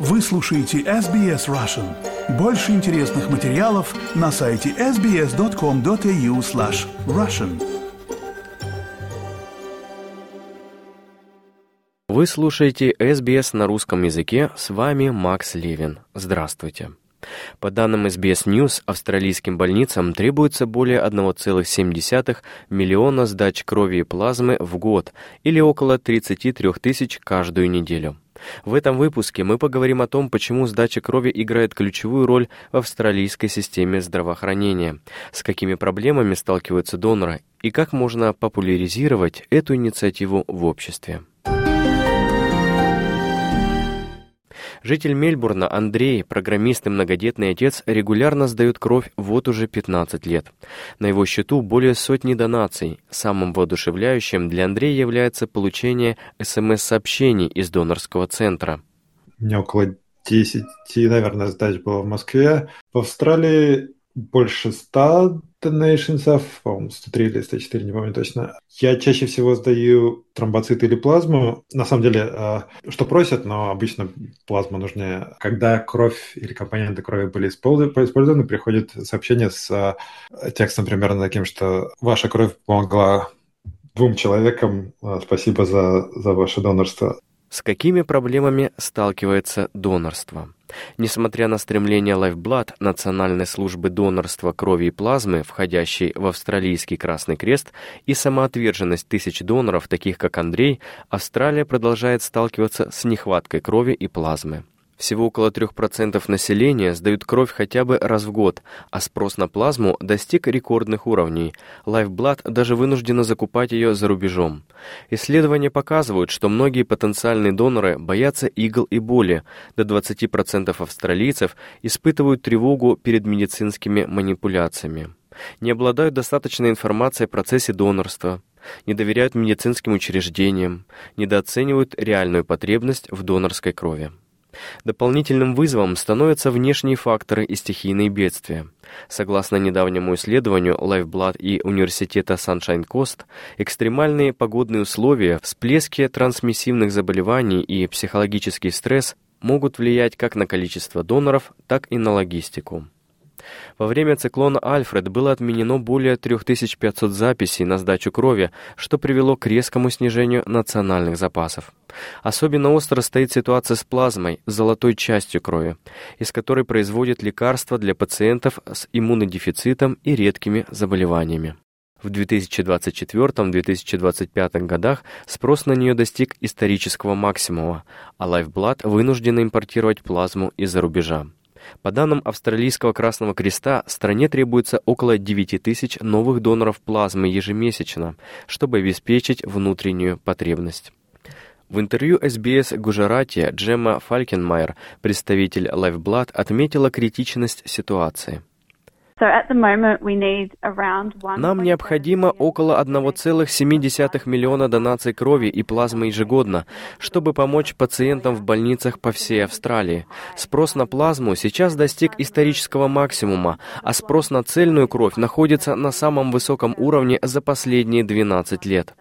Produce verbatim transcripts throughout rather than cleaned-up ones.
Вы слушаете эс би эс Russian. Больше интересных материалов на сайте эс би эс точка ком точка эй ю слэш Russian. Вы слушаете эс би эс на русском языке, с вами Макс Левин. Здравствуйте. По данным эс би эс News, австралийским больницам требуется более одна целая семь десятых миллиона сдач крови и плазмы в год, или около тридцать три тысячи каждую неделю. В этом выпуске мы поговорим о том, почему сдача крови играет ключевую роль в австралийской системе здравоохранения, с какими проблемами сталкиваются доноры и как можно популяризировать эту инициативу в обществе. Житель Мельбурна Андрей, программист и многодетный отец, регулярно сдает кровь вот уже пятнадцать лет. На его счету более сотни донаций. Самым воодушевляющим для Андрея является получение эс эм эс-сообщений из донорского центра. У меня около десяти, наверное, сдач было в Москве. В Австралии больше ста донейшнсов, по-моему, сто три или сто четыре, не помню точно. Я чаще всего сдаю тромбоциты или плазму. На самом деле, что просят, но обычно плазма нужнее. Когда кровь или компоненты крови были использованы, приходит сообщение с текстом примерно таким, что ваша кровь помогла двум человекам, спасибо за, за ваше донорство. С какими проблемами сталкивается донорство? Несмотря на стремление Lifeblood, Национальной службы донорства крови и плазмы, входящей в Австралийский Красный Крест, и самоотверженность тысяч доноров, таких как Андрей, Австралия продолжает сталкиваться с нехваткой крови и плазмы. Всего около трех процентов населения сдают кровь хотя бы раз в год, а спрос на плазму достиг рекордных уровней. Lifeblood даже вынуждена закупать ее за рубежом. Исследования показывают, что многие потенциальные доноры боятся игл и боли. До двадцати процентов австралийцев испытывают тревогу перед медицинскими манипуляциями. Не обладают достаточной информацией о процессе донорства, не доверяют медицинским учреждениям, недооценивают реальную потребность в донорской крови. Дополнительным вызовом становятся внешние факторы и стихийные бедствия. Согласно недавнему исследованию Lifeblood и университета Sunshine Coast, экстремальные погодные условия, всплески трансмиссивных заболеваний и психологический стресс могут влиять как на количество доноров, так и на логистику. Во время циклона Альфред было отменено более три тысячи пятьсот записей на сдачу крови, что привело к резкому снижению национальных запасов. Особенно остро стоит ситуация с плазмой, золотой частью крови, из которой производят лекарства для пациентов с иммунодефицитом и редкими заболеваниями. В две тысячи двадцать четвёртом — две тысячи двадцать пятом годах спрос на нее достиг исторического максимума, а Lifeblood вынуждена импортировать плазму из-за рубежа. По данным Австралийского Красного Креста, стране требуется около девяти тысяч новых доноров плазмы ежемесячно, чтобы обеспечить внутреннюю потребность. В интервью эс би эс Гуджарати Джемма Фалькенмайер, представитель Lifeblood, отметила критичность ситуации. Нам необходимо около одна целая семь десятых миллиона донаций крови и плазмы ежегодно, чтобы помочь пациентам в больницах по всей Австралии. Спрос на плазму сейчас достиг исторического максимума, а спрос на цельную кровь находится на самом высоком уровне за последние двенадцать лет.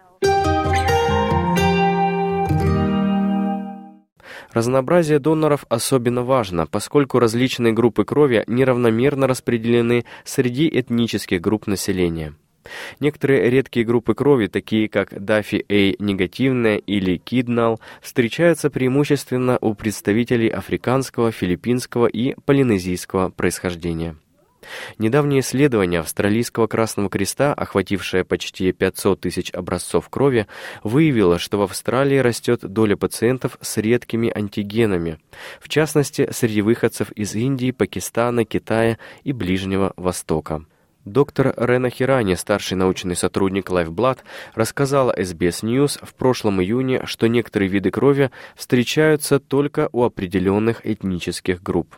Разнообразие доноров особенно важно, поскольку различные группы крови неравномерно распределены среди этнических групп населения. Некоторые редкие группы крови, такие как Даффи-A негативная или Киднал, встречаются преимущественно у представителей африканского, филиппинского и полинезийского происхождения. Недавнее исследование Австралийского Красного Креста, охватившее почти пятьсот тысяч образцов крови, выявило, что в Австралии растет доля пациентов с редкими антигенами, в частности, среди выходцев из Индии, Пакистана, Китая и Ближнего Востока. Доктор Рена Хирани, старший научный сотрудник Lifeblood, рассказала эс би эс News в прошлом июне, что некоторые виды крови встречаются только у определенных этнических групп.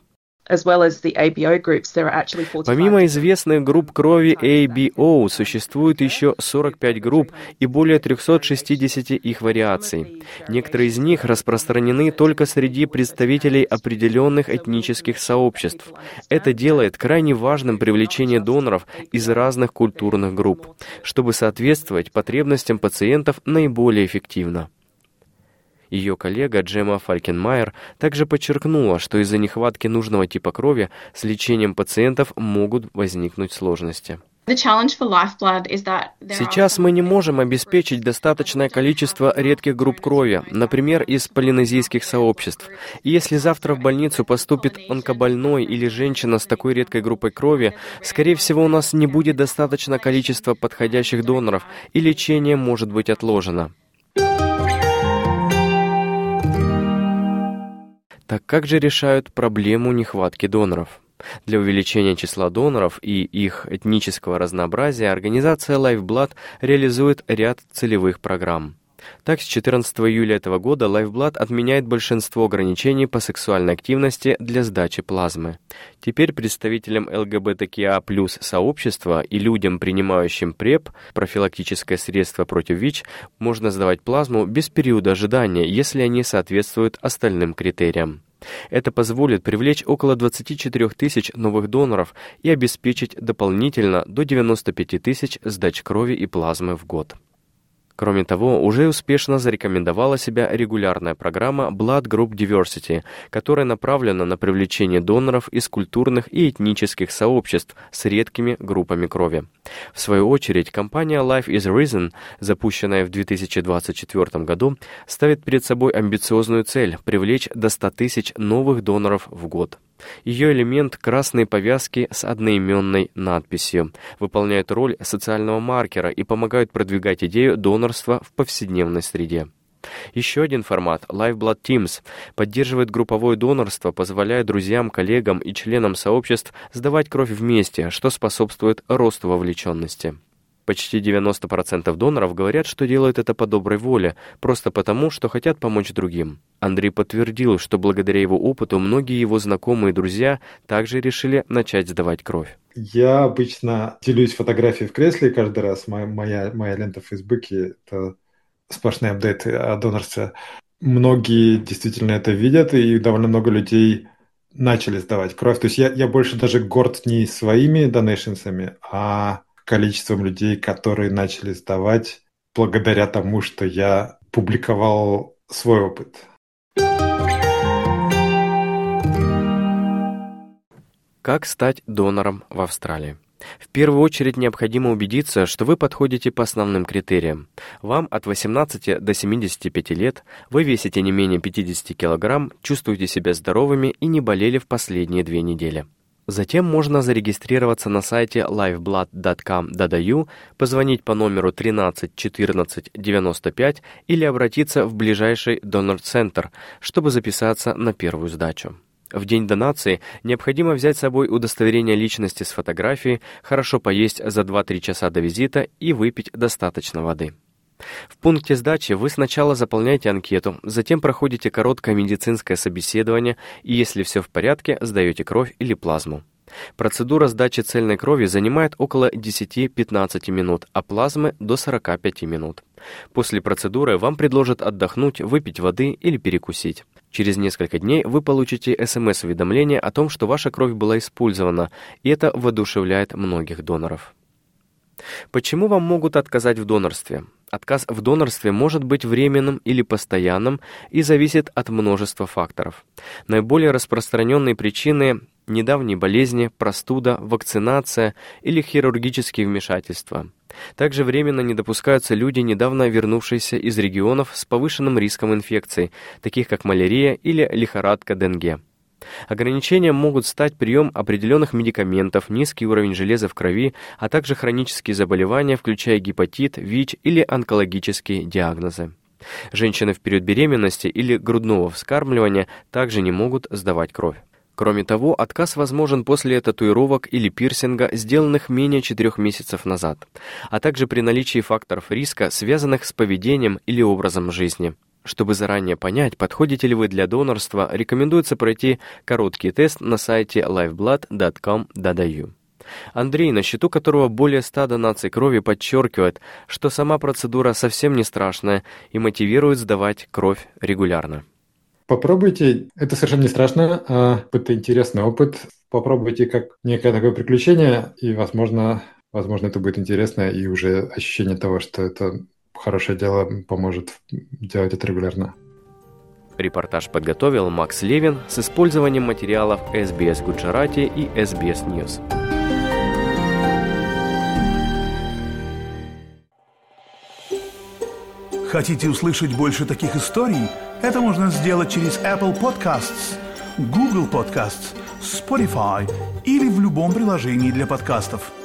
Помимо известных групп крови эй би о, существует еще сорок пять групп и более триста шестьдесят их вариаций. Некоторые из них распространены только среди представителей определенных этнических сообществ. Это делает крайне важным привлечение доноров из разных культурных групп, чтобы соответствовать потребностям пациентов наиболее эффективно. Ее коллега Джемма Фалькенмайер также подчеркнула, что из-за нехватки нужного типа крови с лечением пациентов могут возникнуть сложности. Сейчас мы не можем обеспечить достаточное количество редких групп крови, например, из полинезийских сообществ. И если завтра в больницу поступит онкобольной или женщина с такой редкой группой крови, скорее всего, у нас не будет достаточно количества подходящих доноров, и лечение может быть отложено. Так как же решают проблему нехватки доноров? Для увеличения числа доноров и их этнического разнообразия организация Lifeblood реализует ряд целевых программ. Так, с четырнадцатого июля этого года Lifeblood отменяет большинство ограничений по сексуальной активности для сдачи плазмы. Теперь представителям эл гэ бэ тэ ка и плюс сообщества и людям, принимающим преп, профилактическое средство против ВИЧ, можно сдавать плазму без периода ожидания, если они соответствуют остальным критериям. Это позволит привлечь около двадцать четыре тысяч новых доноров и обеспечить дополнительно до девяносто пять тысяч сдач крови и плазмы в год. Кроме того, уже успешно зарекомендовала себя регулярная программа Blood Group Diversity, которая направлена на привлечение доноров из культурных и этнических сообществ с редкими группами крови. В свою очередь, компания Life is Risen, запущенная в две тысячи двадцать четвёртом году, ставит перед собой амбициозную цель – привлечь до ста тысяч новых доноров в год. Ее элемент – красные повязки с одноименной надписью, выполняют роль социального маркера и помогают продвигать идею донорства в повседневной среде. Еще один формат – Lifeblood Teams поддерживает групповое донорство, позволяя друзьям, коллегам и членам сообществ сдавать кровь вместе, что способствует росту вовлеченности. Почти девяносто процентов доноров говорят, что делают это по доброй воле, просто потому, что хотят помочь другим. Андрей подтвердил, что благодаря его опыту многие его знакомые и друзья также решили начать сдавать кровь. Я обычно делюсь фотографией в кресле каждый раз. Моя, моя, моя лента в Фейсбуке – это сплошные апдейты о донорстве. Многие действительно это видят, и довольно много людей начали сдавать кровь. То есть я, я больше даже горд не своими донейшнсами, а количеством людей, которые начали сдавать благодаря тому, что я публиковал свой опыт. Как стать донором в Австралии? В первую очередь необходимо убедиться, что вы подходите по основным критериям. Вам от восемнадцати до семидесяти пяти лет, вы весите не менее пятьдесят килограмм, чувствуете себя здоровыми и не болели в последние две недели. Затем можно зарегистрироваться на сайте lifeblood точка ком точка эй ю, позвонить по номеру тринадцать четырнадцать девяносто пять или обратиться в ближайший донор-центр, чтобы записаться на первую сдачу. В день донации необходимо взять с собой удостоверение личности с фотографией, хорошо поесть за два-три часа до визита и выпить достаточно воды. В пункте сдачи вы сначала заполняете анкету, затем проходите короткое медицинское собеседование и, если все в порядке, сдаете кровь или плазму. Процедура сдачи цельной крови занимает около десяти-пятнадцати минут, а плазмы до сорока пяти минут. После процедуры вам предложат отдохнуть, выпить воды или перекусить. Через несколько дней вы получите эс эм эс-уведомление о том, что ваша кровь была использована, и это воодушевляет многих доноров. Почему вам могут отказать в донорстве? Отказ в донорстве может быть временным или постоянным и зависит от множества факторов. Наиболее распространенные причины – недавние болезни, простуда, вакцинация или хирургические вмешательства. Также временно не допускаются люди, недавно вернувшиеся из регионов с повышенным риском инфекций, таких как малярия или лихорадка Денге. Ограничением могут стать прием определенных медикаментов, низкий уровень железа в крови, а также хронические заболевания, включая гепатит, ВИЧ или онкологические диагнозы. Женщины в период беременности или грудного вскармливания также не могут сдавать кровь. Кроме того, отказ возможен после татуировок или пирсинга, сделанных менее четырех месяцев назад, а также при наличии факторов риска, связанных с поведением или образом жизни. Чтобы заранее понять, подходите ли вы для донорства, рекомендуется пройти короткий тест на сайте lifeblood точка ком точка эй ю. Андрей, на счету которого более ста донаций крови, подчеркивает, что сама процедура совсем не страшная и мотивирует сдавать кровь регулярно. Попробуйте, это совершенно не страшно, а это интересный опыт. Попробуйте как некое такое приключение, и, возможно, возможно, это будет интересно, и уже ощущение того, что это хорошее дело, поможет делать это регулярно. Репортаж подготовил Макс Левин с использованием материалов эс би эс Gujarati и эс би эс News. Хотите услышать больше таких историй? Это можно сделать через Apple Podcasts, Google Podcasts, Spotify или в любом приложении для подкастов.